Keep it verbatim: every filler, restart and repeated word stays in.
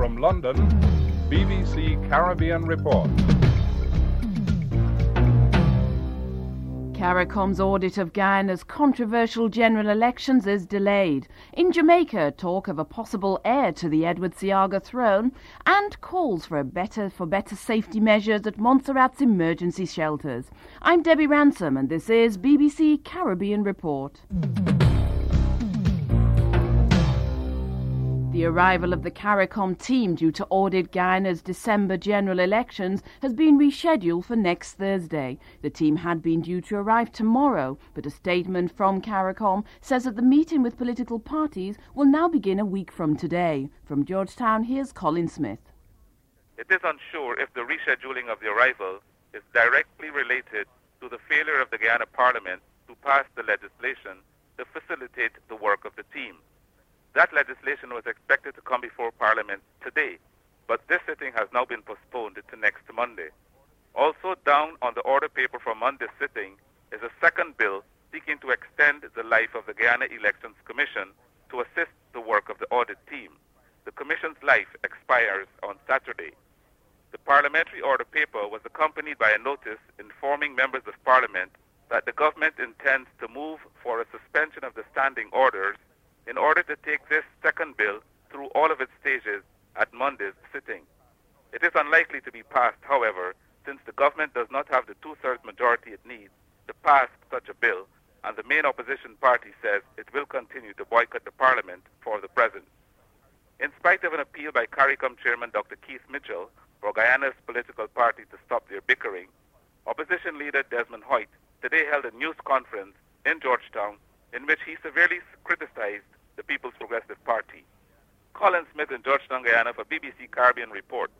From London, B B C Caribbean Report. CARICOM's audit of Guyana's controversial general elections is delayed. In Jamaica, talk of a possible heir to the Edward Seaga throne, and calls for a better for better safety measures at Montserrat's emergency shelters. I'm Debbie Ransom, and this is B B C Caribbean Report. The arrival of the CARICOM team due to audit Guyana's December general elections has been rescheduled for next Thursday. The team had been due to arrive tomorrow, but a statement from CARICOM says that the meeting with political parties will now begin a week from today. From Georgetown, here's Colin Smith. It is unsure if the rescheduling of the arrival is directly related to the failure of the Guyana Parliament to pass the legislation to facilitate the work of the team. That legislation was expected to come before Parliament today, but this sitting has now been postponed to next Monday. Also down on the order paper for Monday's sitting is a second bill seeking to extend the life of the Guyana Elections Commission to assist the work of the audit team. The Commission's life expires on Saturday. The parliamentary order paper was accompanied by a notice informing members of Parliament that the government intends to move for a suspension of the standing orders in order to take this second bill through all of its stages at Monday's sitting. It is unlikely to be passed, however, since the government does not have the two-thirds majority it needs to pass such a bill, and the main opposition party says it will continue to boycott the Parliament for the present. In spite of an appeal by CARICOM Chairman Doctor Keith Mitchell for Guyana's political party to stop their bickering, opposition leader Desmond Hoyt today held a news conference in Georgetown in which he severely criticized the People's Progressive Party. Colin Smith in Georgetown, Guyana for B B C Caribbean Report.